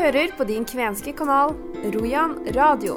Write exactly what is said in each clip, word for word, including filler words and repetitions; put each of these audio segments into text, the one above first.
hører på din kvenske kanal, Rojan Radio.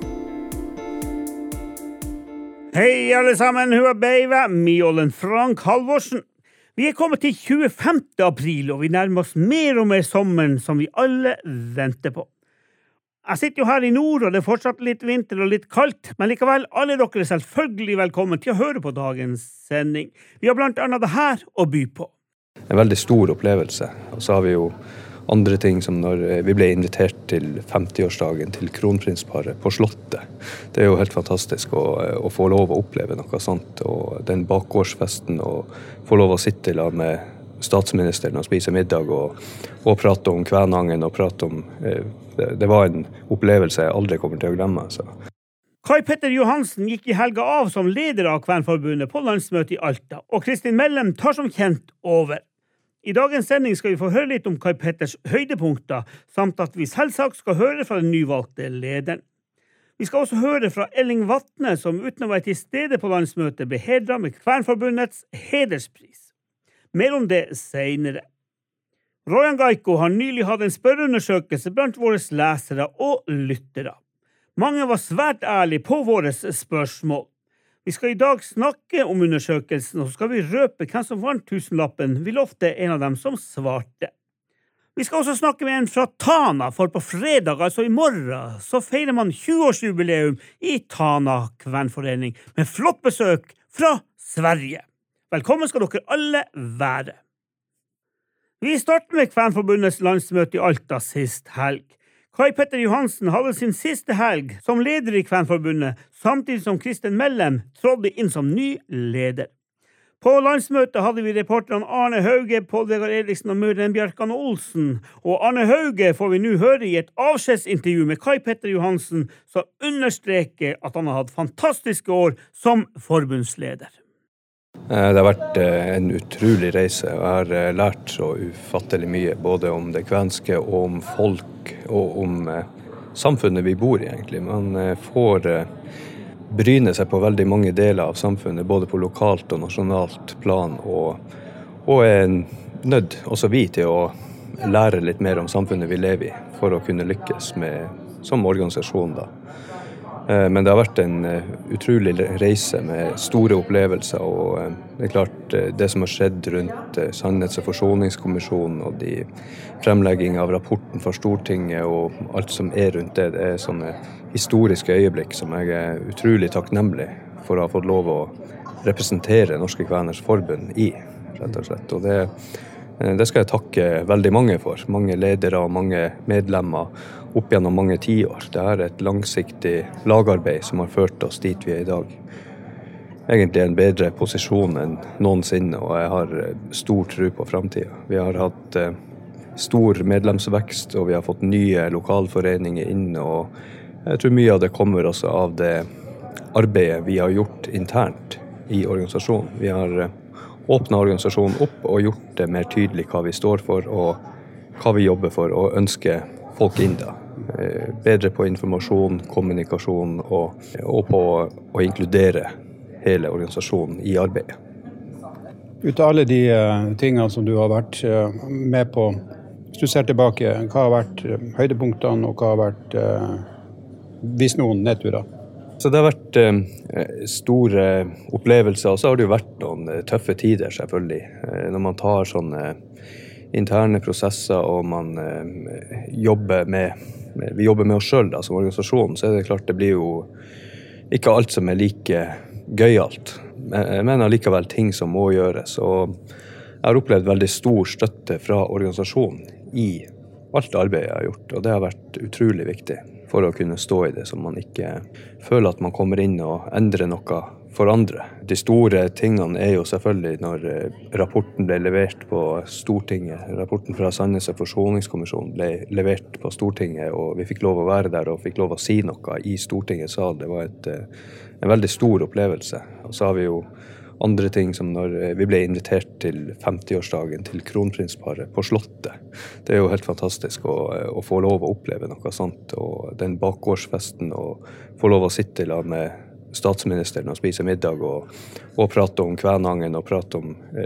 Hei alle sammen, hua beiva, Mjålen Frank Halvorsen. Vi er kommet til tjuefemte april, og vi nærmer oss mer og mer sommeren som vi alle venter på. Jeg sitter jo her i nord, og det er fortsatt litt vinter og litt kaldt, men likevel, alle dere er selvfølgelig velkommen til å høre på dagens sending. Vi har blant annet det her å by på. En veldig stor opplevelse, og så har vi jo andre ting som når vi ble invitert til femtiårsdagen til kronprinsparet på Slottet. Det er jo helt fantastisk å, å få lov å oppleve noe sånt, og den bakgårdsfesten, og få lov å sitte la med statsministeren og spise middag, og, og prate om Kvænangen, og prate om, det, det var en opplevelse jeg aldri kommer til å glemme. Så. Kai Petter Johansen gikk i helga av som leder av Kvænforbundet på landsmøtet i Alta, og Kristin Mellem tar som kjent over. I dagens sending skal vi få høre litt om Kai Petters høydepunkter, samt at vi selvsagt skal høre fra den nyvalgte lederen. Vi skal også høre fra Elling Vatne, som uten å være til stede på landsmøtet ble hedret med Kvænforbundets hederspris. Mer om det senere. Rojan Gaiko har nylig hatt en spørreundersøkelse blant våre lesere og lyttere. Mange var svært ærlige på våre spørsmål. Vi skal i dag snakke om undersøkelsen, og så skal vi røpe hvem som vant tusenlappen. Vi lovte en av dem som svarte. Vi skal også snakke med en fra Tana, for på fredag, altså i morgen, så feirer man tjue-årsjubileum i Tana Kvænforening, med flott besøk fra Sverige. Velkommen skal dere alle være. Vi starter med Kvænforbundets landsmøte i Alta sist helg. Kai Petter Johansen hadde sin siste helg som leder i Kvænforbundet, samtidig som Kristin Mellem trådde inn som ny leder. På landsmøtet hadde vi reporterne Arne Hauge, Pål Vegard Eriksen og Møren Bjarkan Olsen, og Arne Hauge får vi nå høre i et avskjedsintervju med Kai Petter Johansen, som understreker at han har hatt fantastiske år som forbundsleder. Det har vært en utrolig reise, og jeg har lært så ufattelig mye, både om det kvenske og om folk, og om samfunnet vi bor i egentlig. Man får bryne seg på veldig mange deler av samfunnet, både på lokalt og nasjonalt plan, og, og er nødt også vi til å lære litt mer om samfunnet vi lever i, for å kunne lykkes med, som organisasjon da. Men det har vært en utrolig reise med store opplevelser, og det er klart det som har skjedd rundt Sannhets- og forsoningskommisjonen og de fremlegging av rapporten for Stortinget og alt som er rundt det, det er sånne historiske øyeblikk som jeg er utrolig takknemlig for å ha fått lov å representere Norske Kveners Forbund i, rett og slett. Og det, det skal jeg takke veldig mange for, mange ledere og mange medlemmer, opp gjennom mange tiår. Det er et langsiktig lagarbeid som har ført oss dit vi er i dag. Egentlig en bedre posisjon enn noensinne, og jeg har stor tro på fremtiden. Vi har hatt eh, stor medlemsvekst, og vi har fått nye lokalforeninger inn, og jeg tror mye av det kommer også av det arbeidet vi har gjort internt i organisasjonen. Vi har eh, åpnet organisasjonen opp og gjort det mer tydelig hva vi står for, og hva vi jobber for, og ønsker folk inn da. Bedre på informasjon, kommunikasjon og, og på å inkludere hele organisasjonen i arbeidet. Ut av alle de uh, tingene som du har vært uh, med på, hvis du ser tilbake, hva har vært uh, høydepunktene og hva har vært, uh, hvis noen, nedturer? Så det har vært uh, store opplevelser, og så har det jo vært noen uh, tøffe tider selvfølgelig. Uh, når man tar sånne interne prosesser, og man uh, jobber med vi jobber med oss selv da, som organisasjon, så er det klart det blir jo ikke alt som er like gøyalt, men allikevel ting som må gjøres. Og jeg har opplevd veldig stor støtte fra organisasjonen i alt arbeidet jeg har gjort, og det har vært utrolig viktig for å kunne stå i det, så man ikke føler at man kommer inn og endrer noe for andre. De store tingene er jo selvfølgelig når rapporten ble levert på Stortinget. Rapporten fra Sannhets- og forsoningskommisjonen ble levert på Stortinget, og vi fikk lov å være der og fikk lov å si noe i Stortingets sal. Det var et, en veldig stor opplevelse. Og så har vi jo andre ting som når vi ble invitert til femtiårsdagen til kronprinsparet på Slottet. Det er jo helt fantastisk å, å få lov å oppleve noe sånt, og den bakgårdsfesten, og få lov å sitte la med statsministeren og spise middag, og, og prate om Kvænangen, og prate om eh,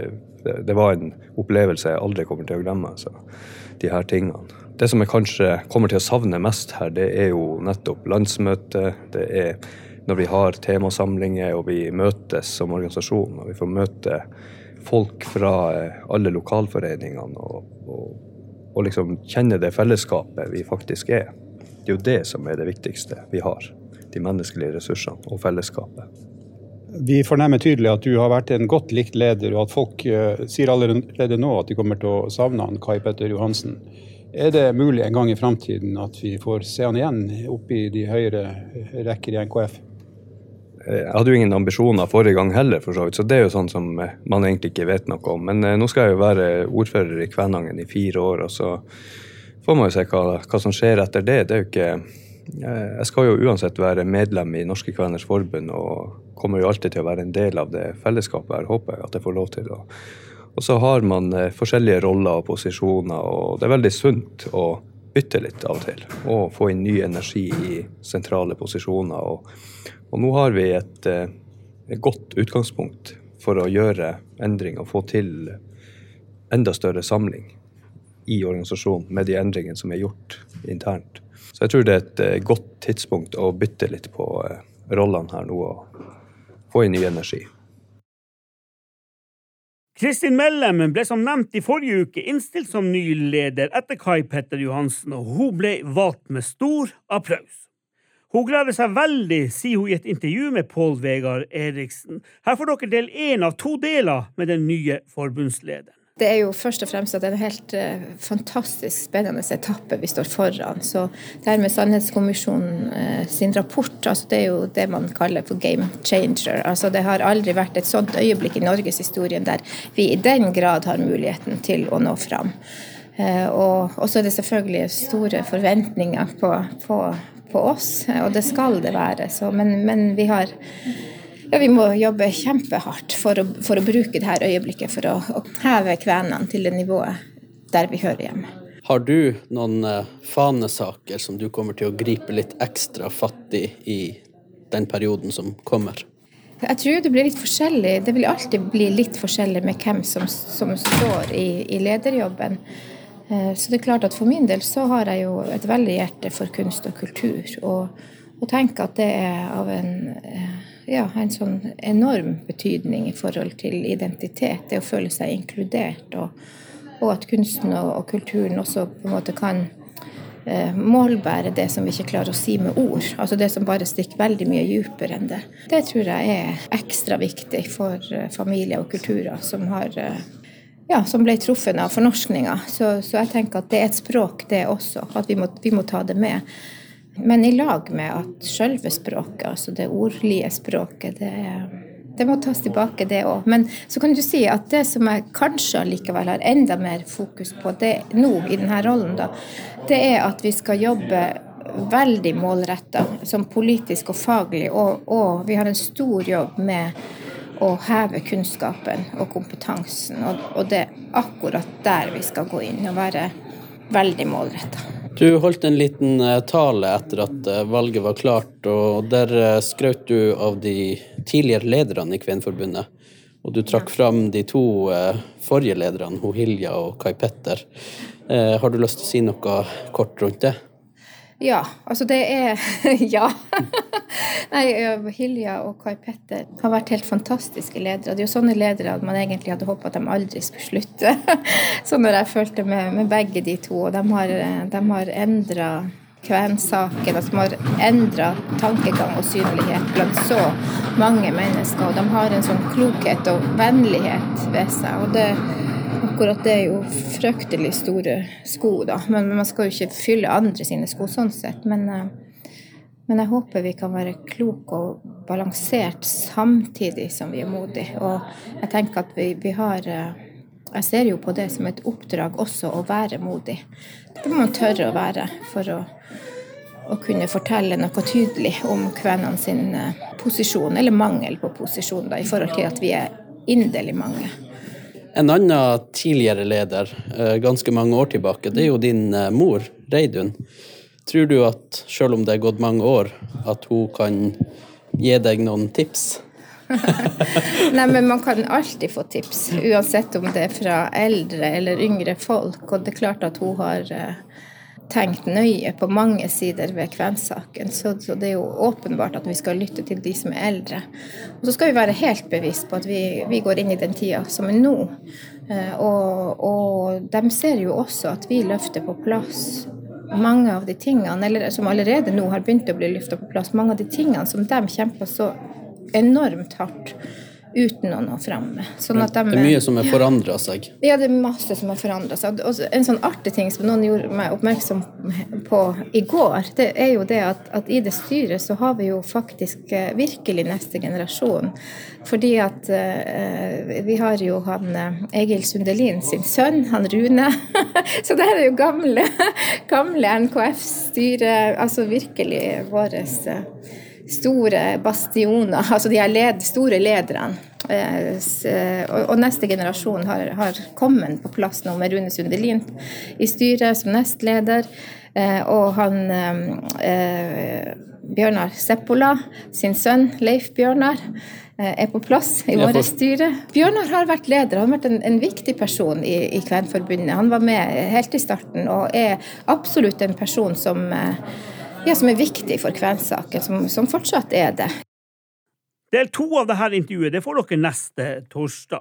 Det, det var en opplevelse jeg aldri kommer til å glemme, så de her tingene. Det som jeg kanskje kommer til å savne mest her, det er jo nettopp landsmøte, det er når vi har temasamlinger og vi møtes som organisasjon, og vi får møte folk fra alle lokalforeningene og, og, og liksom kjenne det fellesskapet vi faktisk er. Det er jo det som er det viktigste vi har, de menneskelige ressursene og fellesskapet. Vi fornemmer tydelig at du har vært en godt likt leder, og at folk uh, sier allerede nå at de kommer til å savne han, Kai Petter Johansen. Er det mulig en gang i fremtiden at vi får se han igjen oppe i de høyere rekker i N K F? Jeg hadde jo ingen ambisjoner forrige gang heller, for så vidt, så det er jo sånn som man egentlig ikke vet noe om. Men nå skal jeg jo være ordfører i Kvænangen i fire år, og så får man jo se hva, hva som skjer etter det. Det er jo ikke... Jeg skal jo uansett være medlem i Norske Kveners Forbund, og kommer jo alltid til å være en del av det fellesskapet her, håper jeg at jeg får lov til. Og så har man forskjellige roller og posisjoner, og det er veldig sunt å bytte litt av og til, og få inn ny energi i sentrale posisjoner. Og, og nå har vi et, et godt utgangspunkt for å gjøre endring og få til enda større samling i organisasjonen med de endringene som er gjort internt. Så jeg tror det er et godt tidspunkt å bytte litt på rollene her nå og få inn ny energi. Kristin Mellem ble som nevnt i forrige uke innstilt som ny leder etter Kai Petter Johansen, og hun ble valgt med stor applaus. Hun gleder seg veldig, sier hun i et intervju med Pål Vegard Eriksen. Her får dere del en av to deler med den nye forbundslederen. Det er jo først og fremst at det er en helt uh, fantastisk spennende etappe vi står foran. Så det her med Sannhetskommisjonen uh, sin rapport, altså det er jo det man kaller for game changer. Altså det har aldri vært et sånt øyeblikk i Norges historie der vi i den grad har muligheten til å nå fram. Uh, og, og så er det selvfølgelig store forventninger på, på, på oss, og det skal det være. Så, men, men vi har... Ja, vi må jobbe kjempehardt for å, for å bruke det her øyeblikket for å, å heve Kvænene til det nivået der vi hører hjemme. Har du noen uh, fanesaker som du kommer til å gripe litt ekstra fatt i i den perioden som kommer? Jeg tror det blir litt forskjellig. Det vil alltid bli litt forskjellig med hvem som, som står i, i lederjobben. Uh, så det er klart at for min del så har jeg jo et veldig hjerte for kunst og kultur, og, og tenker at det er av en... Uh, Ja, en sånn enorm betydning i forhold til identitet, det å føle seg inkludert, og, og at kunsten og, og kulturen også på en måte kan eh, målbære det som vi ikke klarer å si med ord, altså det som bare stikker veldig mye dypere enn det. Det tror jeg er ekstra viktig for eh, familier og kulturer som, har, eh, ja, som ble truffet av fornorskninger, så, så jeg tenker at det er et språk det også, at vi må, vi må ta det med. Men i lag med at selve språket, altså det ordlige språket, det, det må tas tilbake det også. Men så kan du si at det som jeg kanskje likevel har enda mer fokus på det nå i denne rollen, da, det er at vi skal jobbe veldig målrettet som politisk og faglig, og, og vi har en stor jobb med å heve kunnskapen og kompetansen, og, og det er akkurat der vi skal gå inn og være veldig målrettet. Du holdt en liten tale etter at valget var klart, og der skrøt du av de tidligere lederne i Kvenforbundet. Og du trakk fram de to forrige lederne, Hilja og Kai Petter. Har du lyst til å si noe kort rundt det? Ja, altså det er... ja. Nei, Hilja og Kai Petter har vært helt fantastiske ledere. Det er jo sånne ledere at man egentlig hadde håpet at de aldri skulle slutte. Så når jeg følte med, med begge de to, og de har, de har endret Kvensaken, altså de har endret tankegang og synlighet blant så mange mennesker, og de har en sånn klokhet og vennlighet ved seg, og det akkurat det er jo fryktelig store sko da, men man skal jo ikke fylle andre sine sko sånn sett, men, men jeg håper vi kan være klok og balansert samtidig som vi er modige, og jeg tenker at vi, vi har, jeg ser jo på det som et oppdrag også å være modig. Det må man tørre å være for å, å kunne fortelle noe tydelig om kvenene sin posisjon, eller mangel på posisjon da, i forhold til at vi er inderlig mange. En annen tidligere leder, ganske mange år tilbake, det er jo din mor, Reidun. Tror du at, selv om det er gått mange år, at hun kan gi deg noen tips? Nei, men man kan alltid få tips, uansett om det er fra eldre eller yngre folk, og det er klart at hun har uh, tenkt nøye på mange sider ved kvensaken, så, så det er jo åpenbart at vi skal lytte til de som er eldre. Og så skal vi være helt bevisst på at vi, vi går inn i den tida som er nå, uh, og, og de ser jo også at vi løfter på plass mange av de tingene, eller som allerede nå har begynt å bli lyftet på plass, mange av de tingene som de kjemper så enormt hardt uten å nå frem med. Sånn at de, det er mye som er forandret seg. Ja, det er masse som har forandret seg. Og en sånn artig ting som noen gjorde meg oppmerksom på i går, det er jo det at, at i det styret så har vi jo faktisk virkelig neste generasjon. Fordi at uh, vi har jo han uh, Egil Sundelin sin sønn, han Rune. Så det her er jo gamle, gamle N K F-styre, altså virkelig våres uh, store bastioner, altså de er led, store lederne. Eh, og, og neste generasjon har, har kommet på plass nå med Rune Sundelin i styret som nestleder, eh, og han eh, Bjørnar Seppola, sin sønn Leif Bjørnar, eh, er på plass i våre styre. Bjørnar har vært leder, han har vært en, en viktig person i, i Kvenforbundet. Han var med helt i starten og er absolutt en person som eh, Ja, som er viktig for kvensaken, som, som fortsatt er det. Del to av dette intervjuet, det får dere neste torsdag.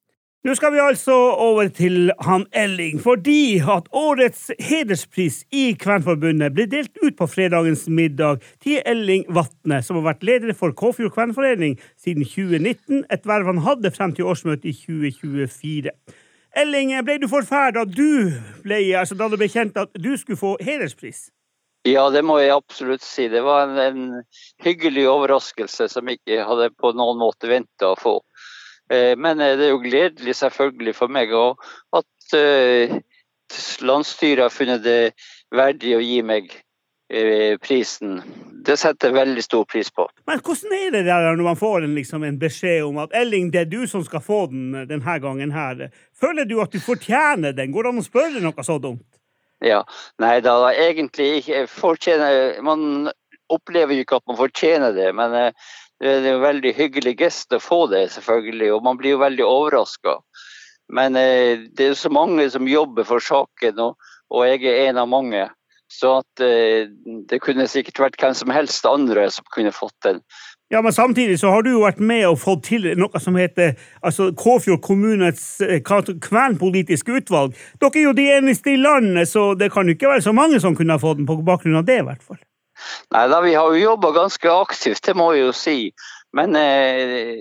Nå skal vi altså over til han Elling, fordi at årets hederspris i Kvenforbundet ble delt ut på fredagens middag til Elling Vatne, som har vært leder for Kåfjord Kvenforening siden tjue nitten, et verv han hadde frem til årsmøtet i tjue tjuefire. Elling, ble du forferdet at du ble, altså da det ble kjent at du skulle få hederspris? Ja, det må jeg absolutt si. Det var en, en hyggelig overraskelse som jeg ikke hadde på noen måte ventet å få. Eh, men det er jo gledelig selvfølgelig for meg også, at eh, landsstyret har funnet det verdig å gi meg eh, prisen. Det setter jeg veldig stor pris på. Men hvordan er det der når man får en, liksom, en beskjed om at Elling, det er du som skal få den denne gangen her? Føler du at du fortjener den? Går det an å spørre noe så dumt? Ja, nei da, egentlig ikke fortjener, man opplever jo ikke at man fortjener det, men eh, det er en veldig hyggelig gest å få det selvfølgelig, og man blir jo veldig overrasket. Men eh, det er så mange som jobber for saken, og, og jeg er en av mange, så at eh, det kunne sikkert vært hvem som helst andre som kunne fått den. Ja, men samtidig så har du jo vært med og fått til noe som heter altså, Kåfjord kommunens kvenpolitiske utvalg. Dere er jo de eneste i landet, så det kan jo ikke være så mange som kunne ha fått den på bakgrunn av det i hvert fall. Nei da, vi har jo jobbet ganske aktivt, det må jeg jo si. Men eh,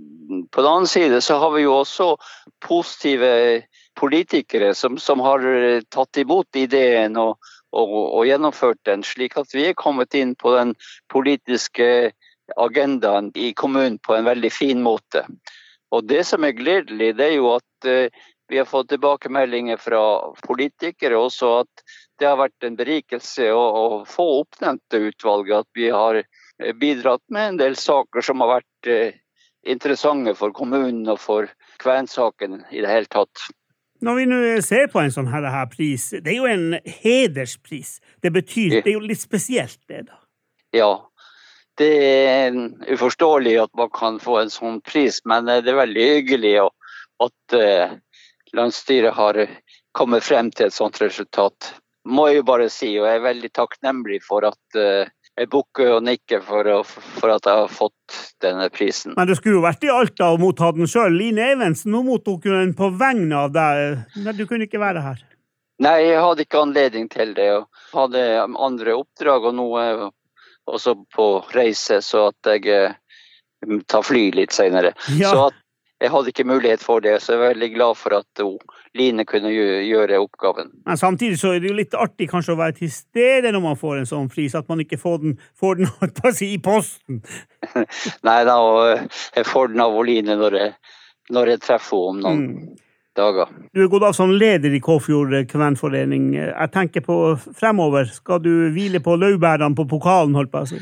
på den annen side så har vi jo også positive politikere som, som har tatt imot ideen og, og, og gjennomført den, slik at vi er kommet inn på den politiske agendaen i kommunen på en veldig fin måte. Og det som er gledelig, det er jo at uh, vi har fått tilbakemeldinger fra politikere også, at det har vært en berikelse å, å få oppnevnt det utvalget, at vi har bidratt med en del saker som har vært uh, interessante for kommunen og for kvensaken i det hele tatt. Når vi nå ser på en sånn her, her pris, det er jo en hederspris. Det betyr, det er jo litt spesielt det da. Ja, det er uforståelig at man kan få en sånn pris, men det er veldig hyggelig at uh, landsstyret har kommet frem til et sånt resultat. Må jeg jo bare si, og jeg er veldig takknemlig for at uh, jeg bukker og nikker for, for at jeg har fått denne prisen. Men det skulle jo vært i Alta og motta den selv. Line Evensen, nå mottok hun den på vegne av deg, men du kunne ikke være her. Nei, jeg hadde ikke anledning til det, og hadde andre oppdrag og noe også på reise, så at jeg eh, tar fly litt senere. Ja. Så at jeg hadde ikke mulighet for det, så jeg er veldig glad for at oh, Line kunne gjøre oppgaven. Men samtidig så er det jo litt artig kanskje å være til stede når man får en sånn pris, at man ikke får den, får den på å si, i posten. Nei da, jeg får den av Line når jeg, når jeg treffer henne om noen mm. dager. Du er gått av som leder i Kåfjord Kvenforening. Jeg tenker på fremover. Skal du hvile på laurbærene på pokalen, holdt på å si?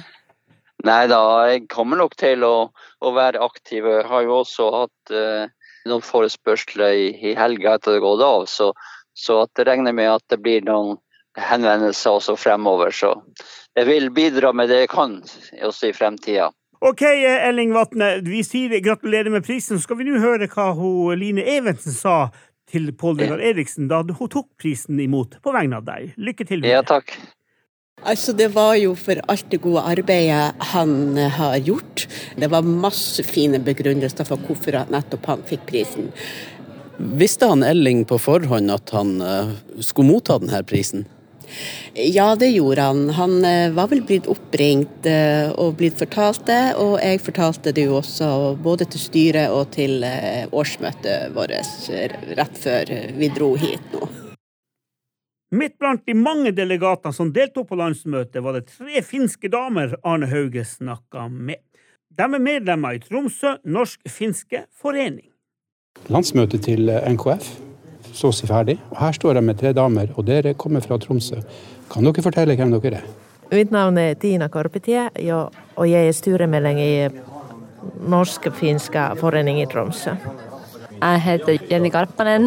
Nei da, jeg kommer nok til å, å være aktiv. Jeg har jo også hatt eh, noen forespørsler i, i helga etter det gått av, så, så at jeg regner med at det blir noen henvendelser også fremover. Så jeg vil bidra med det jeg kan også i fremtiden. Ok, Elling Vatne, vi sier gratulerer med prisen. Så skal vi nå høre hva hun, Line Evensen sa til Pål Vegard Eriksen da hun tok prisen imot på vegne av deg. Lykke til. Ja, takk. Altså, det var jo for alt det gode arbeidet han har gjort. Det var masse fine begrunnelser for hvorfor nettopp han fikk prisen. Visste han Elling på forhånd at han uh, skulle motta denne prisen? Ja, det gjorde han. Han uh, var vel blitt oppringt uh, og blitt fortalt det, og jeg fortalte det jo også både til styret og til uh, årsmøtet vårt rett før vi dro hit nå. Midt blant de mange delegater som deltog på landsmøtet var det tre finske damer Arne Hauge snakket med. De er medlemmer i Tromsø Norsk-Finske Forening. Landsmøtet til N K F så å si ferdig. Og her står jeg med tre damer, og dere kommer fra Tromsø. Kan dere fortelle hvem dere er? Mitt navn er Tina Korpitie, og jeg er styremedlem i Norsk-Finske Forening i Tromsø. Jeg heter Jenny Garpanen.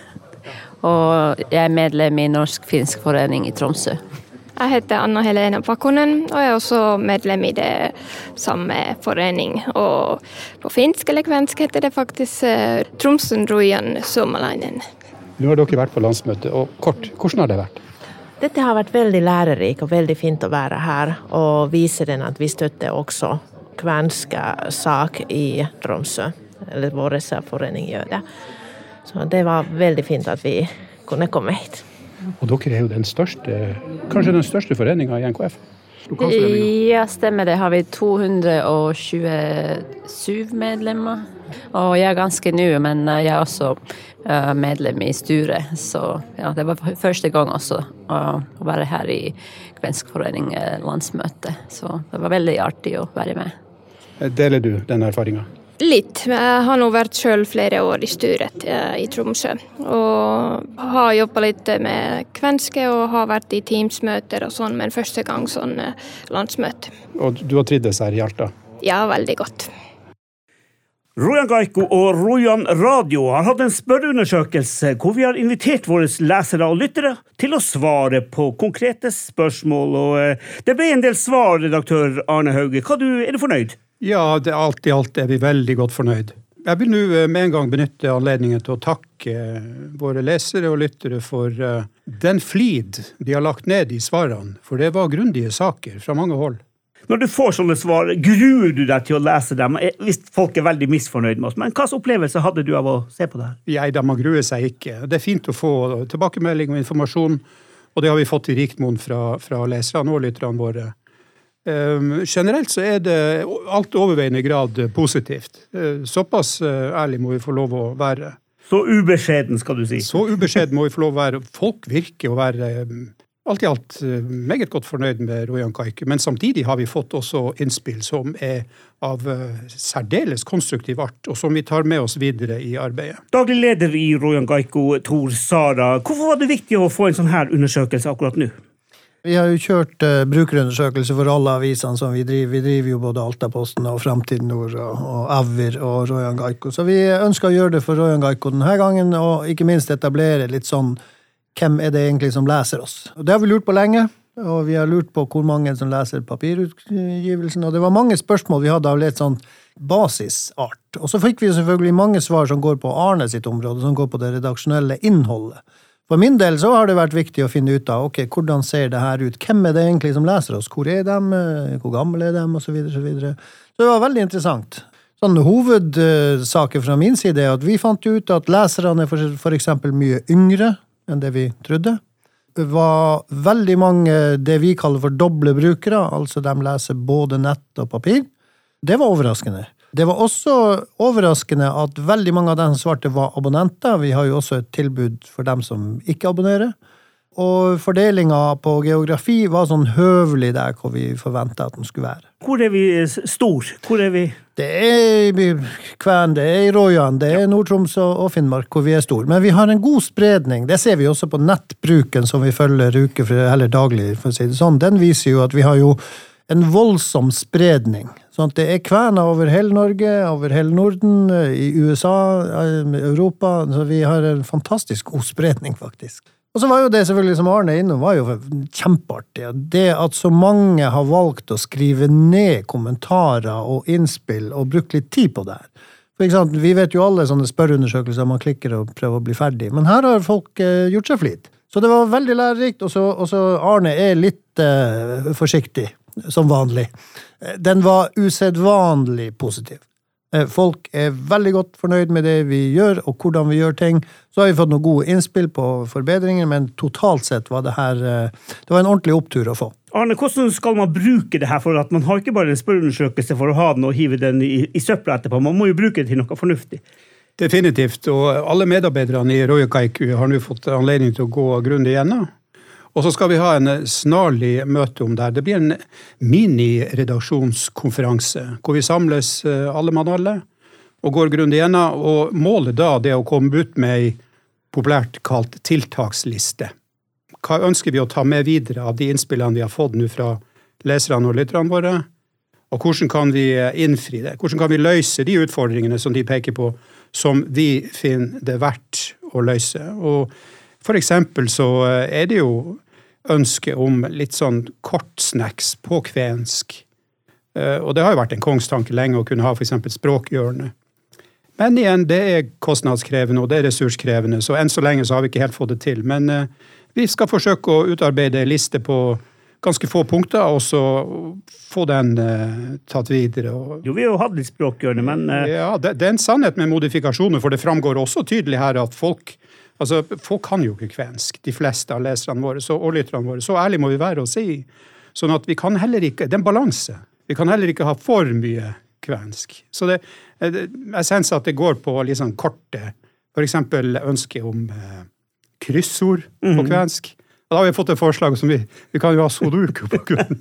Og jeg er medlem i Norsk-Finsk Forening i Tromsø. Jeg heter Anna-Helena Pakkonen, og jeg er også medlem i det samme forening. Og på finsk eller kvensk heter det faktisk uh, Tromsøn Rujan Suomalainen. Nå har dere vært på landsmøte, og kort, hvordan har det vært? Dette har vært veldig lærerik og veldig fint å være her, og vise den at vi støtter også kvenske sak i Tromsø, eller vår forening gjør det. Så det var veldig fint at vi kunne komme hit. Og dere er jo den største, kanskje den største foreningen i N K F? Ja, stemmer det. Har vi to hundre og tjuesju medlemmer. Og jeg er ganske ny, men jeg er også medlem i styret. Så ja, det var første gang også å være her i Kvensk Forening landsmøte. Så det var veldig artig å være med. Deler du den erfaringen? Litt. Jeg har nå vært selv flere år i styret i Tromsø, og har jobbet litt med kvenske og har vært i teamsmøter og sånn, men første gang sånn landsmøte. Og du har trivdes her i Alta? Ja, veldig godt. Rojan Gaiko og Rojan Radio har hatt en spørreundersøkelse hvor vi har invitert våre lesere og lyttere til å svare på konkrete spørsmål, og det ble en del svar, redaktør Arne Hauge. Hva du, er du fornøyd? Ja, det, alt i alt er vi veldig godt fornøyd. Jeg vil nå med en gang benytte anledningen til å takke våre lesere og lyttere for den flid de har lagt ned i svarene, for det var grundige saker fra mange hold. Når du får sånne svar, gruer du deg til å lese dem, hvis folk er veldig misfornøyd med oss. Men hva opplevelse hadde du av å se på det her? Ja, de har gruet seg ikke. Det er fint å få tilbakemelding og informasjon, og det har vi fått i rikt mon fra, fra leserne og lytterne våre. Um, generelt så er det alt overveiende grad positivt. Uh, såpass uh, ærlig må vi få lov å være. Så ubeskjeden skal du si. Så ubeskjeden må vi få lov å være. Folk virker å være um, alt i alt uh, meget godt fornøyd med Rojan Gaiko, men samtidig har vi fått også innspill som er av uh, særdeles konstruktiv art, og som vi tar med oss videre i arbeidet. Daglig leder i Rojan Gaiko, Tor Sara, hvorfor var det viktig å få en sånn her undersøkelse akkurat nå? Vi har jo kjørt uh, brukerundersøkelse for alle avisene som vi driver. Vi driver jo både Altaposten og Framtiden Nord og, og Avir og Rojan Gaiko. Så vi ønsker å gjøre det for Rojan Gaiko denne gangen, og ikke minst etablere litt sånn, hvem er det egentlig som leser oss? Og det har vi lurt på lenge, og vi har lurt på hvor mange som leser papirutgivelsen, og det var mange spørsmål vi hadde av litt sånn basisart. Og så fikk vi selvfølgelig mange svar som går på Arne sitt område, som går på det redaksjonelle innholdet. For min del så har det vært viktig å finne ut av, ok, hvordan ser det her ut? Hvem er det egentlig som leser oss? Hvor er de? Hvor gamle er de? Og så videre, så videre. Så det var veldig interessant. Sånn hovedsaker fra min side er at vi fant ut at leserne er for, for eksempel mye yngre enn det vi trodde. Det var veldig mange det vi kaller for doble brukere, altså de leser både nett og papir. Det var overraskende. Det var også overraskende at veldig mange av dem som svarte var abonnenter. Vi har jo også et tilbud for dem som ikke abonnerer. Og fordelingen på geografi var sånn høvelig der hvor vi forventet at den skulle være. Hvor er vi stor? Hvor er vi? Det er i Kven, det er i Rojan, det er Nord-Troms og Finnmark hvor vi er stor. Men vi har en god spredning. Det ser vi også på nettbruken som vi følger uke eller daglig, for å si det sånn. Den viser jo at vi har jo en voldsom spredning. Sånn at det er kvener over hele Norge, over hele Norden, i U S A, Europa. Så vi har en fantastisk god spredning, faktisk. Og så var jo det selvfølgelig som Arne er innom, var jo kjempeartig. Det at så mange har valgt å skrive ned kommentarer og innspill og brukt litt tid på det her. For eksempel, vi vet jo alle sånne spørreundersøkelser man klikker og prøver å bli ferdig, men her har folk eh, gjort seg flit. Så det var veldig lærerikt, og så, og så Arne er litt eh, forsiktig, som vanlig. Den var usedvanlig positiv. Folk er veldig godt fornøyd med det vi gjør, og hvordan vi gjør ting. Så har vi fått noen gode innspill på forbedringer, men totalt sett var det her, det var en ordentlig opptur å få. Arne, hvordan skal man bruke det her for at man har ikke bare en spørreundersøkelse for å ha den og hive den i, i søppel etterpå, man må jo bruke det til noe fornuftig. Definitivt, og alle medarbeiderne i Royal Kaiku har nå fått anledning til å gå grundig igjennom. Og så skal vi ha en snarlig møte om det her. Det blir en mini-redaksjonskonferanse, hvor vi samles alle mann alle, og går grundig igjennom, og målet da det å komme ut med en populært kalt tiltaksliste. Hva ønsker vi å ta med videre av de innspillene vi har fått nå fra leserne og lytterne våre, og hvordan kan vi innfri det? Hvordan kan vi løse de utfordringene som de peker på, som vi finner det verdt å løse? Og for eksempel så er det jo ønske om litt sånn kortsnacks på kvensk. Og det har jo vært en kongstanke lenge å kunne ha for eksempel språkhjørne. Men igjen, det er kostnadskrevende og det er ressurskrevende, så enn så lenge så har vi ikke helt fått det til. Men vi skal forsøke å utarbeide en liste på ganske få punkter, og så få den tatt videre. Jo, vi har jo hatt litt språkhjørne, men... Ja, det, det er en sannhet med modifikasjoner, for det framgår også tydelig her at folk Altså, folk kan jo ikke kvensk, de fleste av leserne våre så, og lytterne våre. Så ærlig må vi være å si. Sånn at vi kan heller ikke, det er en balanse. Vi kan heller ikke ha for mye kvensk. Så det, jeg synes at det går på liksom korte, for eksempel ønske om eh, kryssord på mm-hmm. kvensk. Og da har vi fått et forslag som vi, vi kan jo ha soduku på grunn.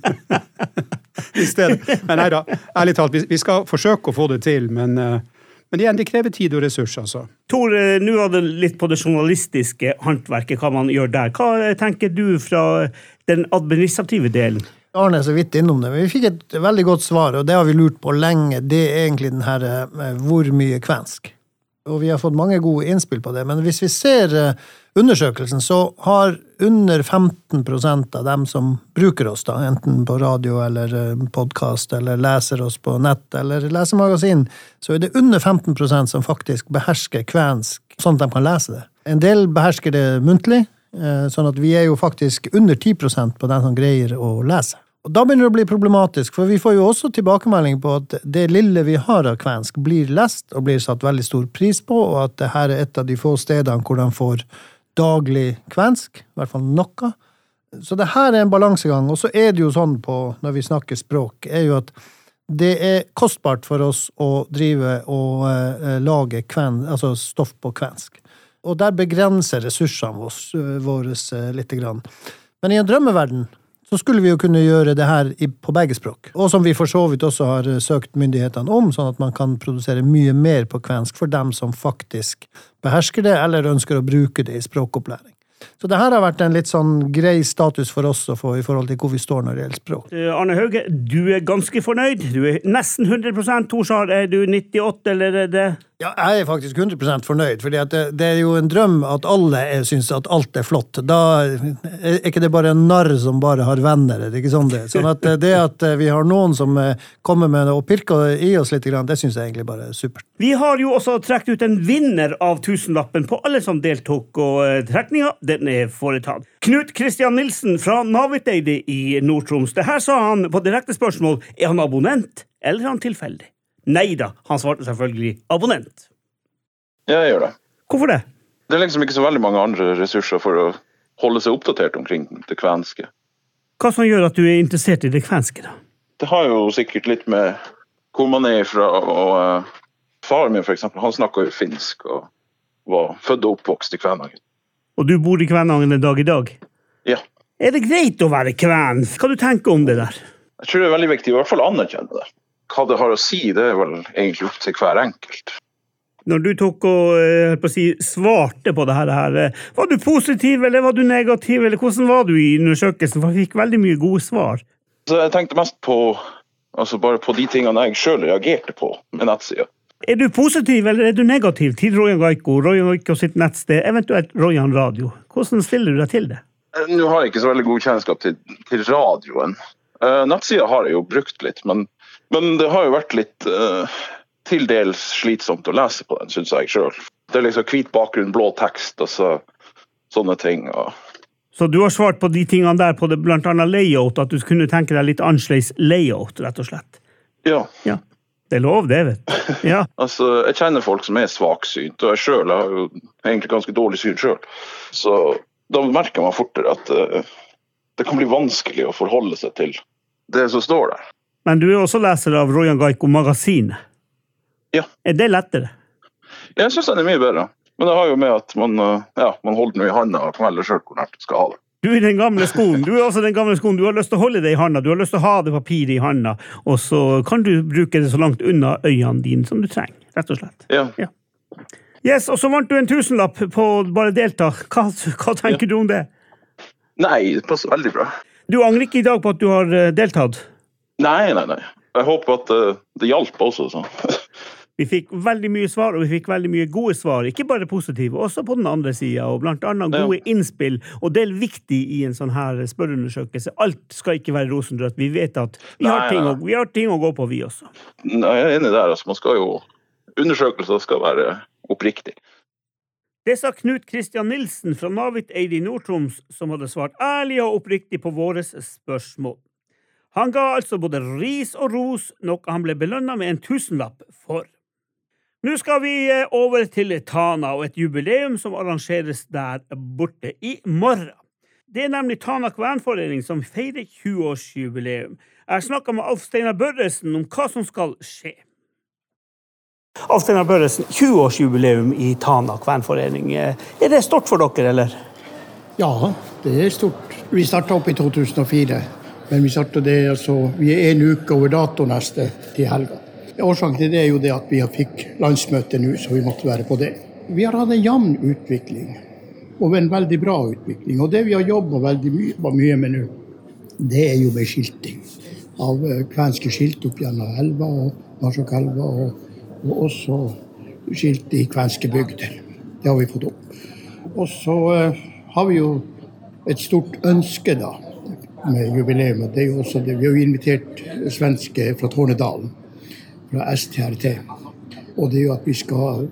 I stedet. Men nei da, ærlig talt, vi, vi skal forsøke å få det til, men... Eh, Men igjen, det krever tid og ressurser, altså. Tor, nå var det litt på det journalistiske håndverket, hva man gjør der. Hva tenker du fra den administrative delen? Arne er så vidt innom det, men vi fikk et veldig godt svar, og det har vi lurt på lenge. Det er egentlig den her, hvor mye kvensk. Og vi har fått mange gode innspill på det, men hvis vi ser undersøkelsen, så har under femten prosent av dem som bruker oss da, enten på radio eller podcast, eller leser oss på nett, eller leser magasin, så er det under femten prosent som faktisk behersker kvensk, sånn at de kan lese det. En del behersker det muntlig, sånn at vi er jo faktisk under ti prosent på den som greier å lese. Og da begynner det å bli problematisk, for vi får jo også tilbakemelding på at det lille vi har av kvensk blir lest og blir satt veldig stor pris på, og at det her er et av de få stedene hvor de får daglig kvensk, i hvert fall noe. Så det her er en balansegang, og så er det jo sånn på, når vi snakker språk, er jo at det er kostbart for oss å drive og uh, lage kven, altså stoff på kvensk. Og der begrenser ressursene våre uh, litt grann. Men i en drømmeverden, så skulle vi jo kunne gjøre det her på begge språk. Og som vi for så vidt også har søkt myndighetene om, sånn at man kan produsere mye mer på kvensk for dem som faktisk behersker det, eller ønsker å bruke det i språkopplæring. Så det her har vært en litt sånn grei status for oss å få i forhold til hvor vi står når det gjelder språk. Arne Hauge, du er ganske fornøyd. Du er nesten hundre prosent. Torsar, er du nittiåtte, eller er det... Ja, jeg er faktisk hundre prosent fornøyd, fordi at det, det er jo en drøm at alle er, synes at alt er flott. Da er ikke det bare en narr som bare har venner, det er ikke sånn det. Sånn at det at vi har noen som kommer med og pirker i oss litt, det synes jeg egentlig bare er supert. Vi har jo også trekt ut en vinner av tusenlappen på alle som deltok, og trekninga, den er foretatt. Knut Kristian Nilsen fra Naviteide i Nord-Troms. Det her sa han på direkte spørsmål, er han abonnent, eller er han tilfeldig? Neida, han svarte selvfølgelig abonnent. Ja, jeg gjør det. Hvorfor det? Det er liksom ikke så veldig mange andre ressurser for å holde seg oppdatert omkring det kvenske. Hva som gjør at du er interessert i det kvenske da? Det har jo sikkert litt med hvor man er fra, og uh, faren min for eksempel, han snakker jo finsk og var født og oppvokst i Kvænangen. Og du bor i Kvænangen en dag i dag? Ja. Er det greit å være kven? Hva du tenker om det der? Jeg tror det er veldig viktig, i hvert fall anerkjenne det. Hva det har å si, det er vel egentlig opp til hver enkelt. Når du tok og på å si, svarte på det her, var du positiv eller var du negativ, eller hvordan var du i undersøkelsen? For jeg fikk veldig mye gode svar. Så jeg tenkte mest på, altså bare på de tingene jeg selv reagerte på med nettsida. Er du positiv eller er du negativ til Rojan Gaiko, Rojan Gaiko sitt nettsted, eventuelt Rojan Radio? Hvordan stiller du deg til det? Nå har jeg ikke så veldig god kjennskap til, til radioen. Uh, nettsida har jeg jo brukt litt, men, men det har jo vært litt uh, til dels slitsomt å lese på den, synes jeg selv. Det er liksom hvit bakgrunn, blå tekst og så, sånne ting. Og... Så du har svart på de tingene der på det, blant annet layout, at du kunne tenke deg litt annerledes layout, rett og slett? Ja. Ja. Det er lov, det, vet du. Ja. Altså, jeg kjenner folk som er svaksynt, og jeg selv har jo egentlig ganske dårlig syn selv. Så da merker man fortere at uh, det kan bli vanskelig å forholde seg til det som står der. Men du er også leser av Rojan Gaiko magasinet. Ja. Er det lettere? Jeg synes den er mye bedre. Men det har jo med at man, uh, ja, man holder den i handa og kan velge selv hvor nært du skal ha det. Du er den gamle skoen. Du er også den gamle skoen. Du har lyst til å holde det i handa. Du har lyst til å ha det papiret i handa. Og så kan du bruke det så langt unna øynene dine som du trenger, rett og slett. Ja. Ja. Yes, og så vant du en tusenlapp på bare delta. Hva, hva tenker ja. du om det? Nei, det passer veldig bra. Du angrer ikke i dag på at du har deltatt? Nei, nei, nei. Jeg håper at uh, det hjalp også. Så. Vi fikk veldig mye svar, og vi fikk veldig mye gode svar, ikke bare positive, også på den andre siden, og blant annet gode ja. innspill, og det er viktig i en sånn her spørreundersøkelse. Alt skal ikke være rosenrødt. Vi vet at vi, nei, har ting å, vi har ting å gå på, vi også. Nei, jeg er enig der. Altså, man skal jo, undersøkelser skal være oppriktig. Det sa Knut Christian Nilsen fra Navit Eid i Nord-Troms, som hadde svart ærlig og oppriktig på våre spørsmål. Han ga altså både ris og ros, noe han ble belønnet med en tusenlapp for. Nå skal vi over til Tana og et jubileum som arrangeres der borte i morgen. Det er nemlig Tana Kvenforening som feirer tjue-årsjubileum. Jeg snakket med Alf Steinar Børresen om hva som skal skje. Alf Steinar Børresen, tjue-årsjubileum i Tana Kvenforening. Er det stort for dere, eller? Ja, det er stort. Vi startet opp i to tusen og fire, men vi startet det, altså, vi er en uke over dato neste til helga. Årsaken til det er jo det at vi fikk landsmøte nå, så vi måtte være på det. Vi har hatt en jevn utvikling, og en veldig bra utvikling. Og det vi har jobbet veldig mye, mye med nå, det er jo med skilting. Av kvenske skilt opp gjennom elva og Marsakelva, og, og også skilt i kvenske bygder. Det har vi fått opp. Og så uh, har vi jo et stort ønske da, med jubileum. Det er jo også det. Vi har jo invitert svenske fra Tornedalen, fra S T R T. Og det er jo at vi skal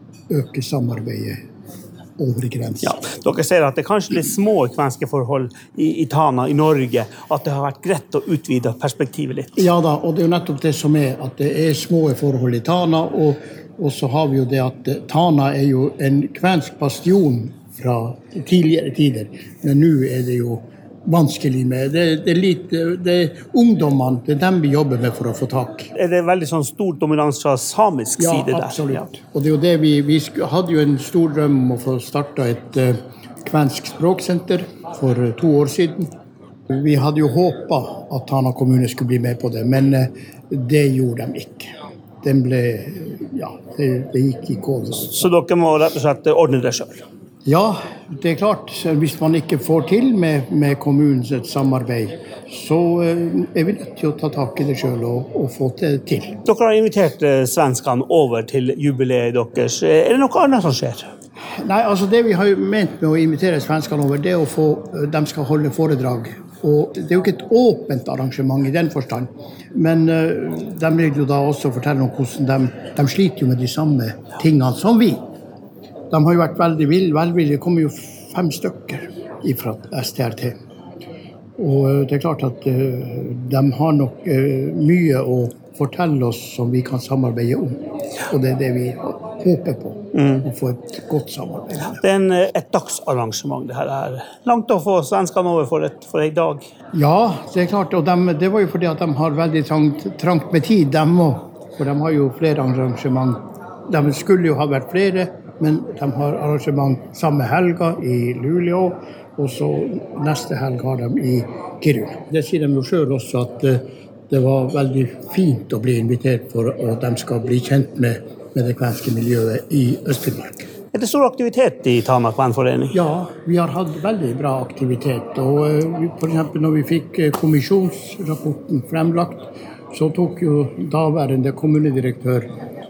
øke samarbeidet over grensen. Ja, dere ser at det er kanskje litt små kvenske forhold i, i Tana, i Norge, at det har vært greit å utvide perspektivet litt. Ja da, og det er jo nettopp det som er, at det er små forhold i Tana, og, og så har vi jo det at Tana er jo en kvensk bastion fra tidligere tider, men nå er det jo vanskelig med. Det, det er litt, det er ungdommene, det er dem vi jobber med for å få tak. Er det veldig sånn stor dominans fra samisk ja, side der? Absolutt. Ja, absolutt. Og det er jo det vi, vi hadde jo en stor drøm om å få startet et uh, kvensk språksenter for uh, to år siden. Vi hadde jo håpet at Tana kommune skulle bli med på det, men uh, det gjorde de ikke. Den ble, ja, det, det gikk ikke over. Så dere må rett og slett ordne det selv? Ja, det er klart. Hvis man ikke får til med, med kommunens samarbeid, så er vi nødt til å ta tak i det selv og, og få det til. Dere har invitert svenskene over til jubileet deres. Er det noe annet som skjer? Nei, altså det vi har ment med å invitere svenskene over, det er å få, de skal holde foredrag. Og det er jo ikke et åpent arrangement i den forstand, men de vil jo da også fortelle om hvordan de, de sliter jo med de samme tingene som vi. De har jo vært veldig velvillige. Det kommer jo fem stykker fra S T R T. Og det er klart at uh, de har nok uh, mye å fortelle oss som vi kan samarbeide om. Og det er det vi håper på, mm. å få et godt samarbeid. Det er en, et dagsarrangement det her er. Langt å få svenskene over for, et, for en dag. Ja, det er klart. Og de, det var jo fordi at de har veldig trangt, trangt med tid, de også. For de har jo flere arrangement. De skulle jo ha vært flere, men de har arrangement samme helga i Luleå, og så neste helg har de i Kiruna. Det sier de jo selv også at det var veldig fint å bli invitert for at de skal bli kjent med, med det kvenske miljøet i Øst-Finnmark. Er det stor aktivitet i Tana Kvenforening? Ja, vi har hatt veldig bra aktivitet. Og for eksempel når vi fikk kommisjonsrapporten fremlagt, så tok jo daværende kommunedirektør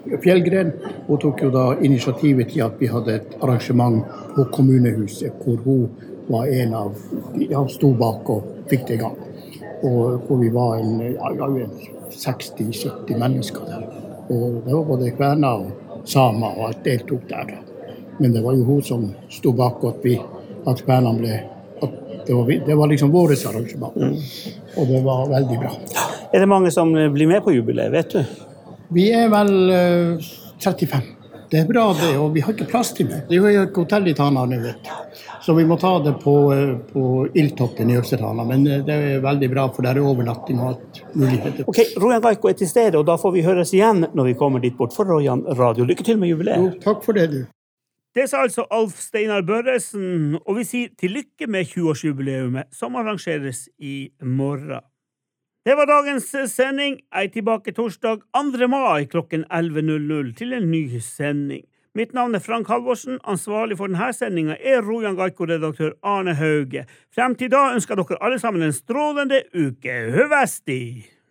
Fjellgren. Hun tok jo da initiativet til at vi hadde et arrangement på kommunehuset, hvor hun var en av, ja, sto bak og fikk det i gang. Og hvor vi var en, ja, seksti til sytti mennesker der. Og det var både kvener og samer og alt deltok der. Men det var jo hun som sto bak at vi, at kvernene ble, at det var, det var liksom våres arrangement. Mm. Og det var veldig bra. Er det mange som blir med på jubileet, vet du? Vi er vel uh, trettifem. Det er bra det, og vi har ikke plass til mer. Det er jo et hotell i Tana nå, vet du. Så vi må ta det på, uh, på Ildtoppen i Øvre-Tana, men uh, det er veldig bra, for det er overnatting og alt muligheter. Ok, Rojan Gaiko er til stede, og da får vi høres igjen når vi kommer dit bort for Rojan Radio. Lykke til med jubileet. Jo, takk for det, du. Det sa altså Alf Steinar Børresen, og vi sier til lykke med tjue-årsjubileumet som arrangeres i morgen. Det var dagens sending. Jeg er tilbake torsdag andre mai klokken elleve null null til en ny sending. Mitt navn er Frank Halvorsen. Ansvarlig for denne sendingen er Rojan Gaiko-redaktør Arne Hauge. Frem til da ønsker dere alle sammen en strålende uke. Høvesti!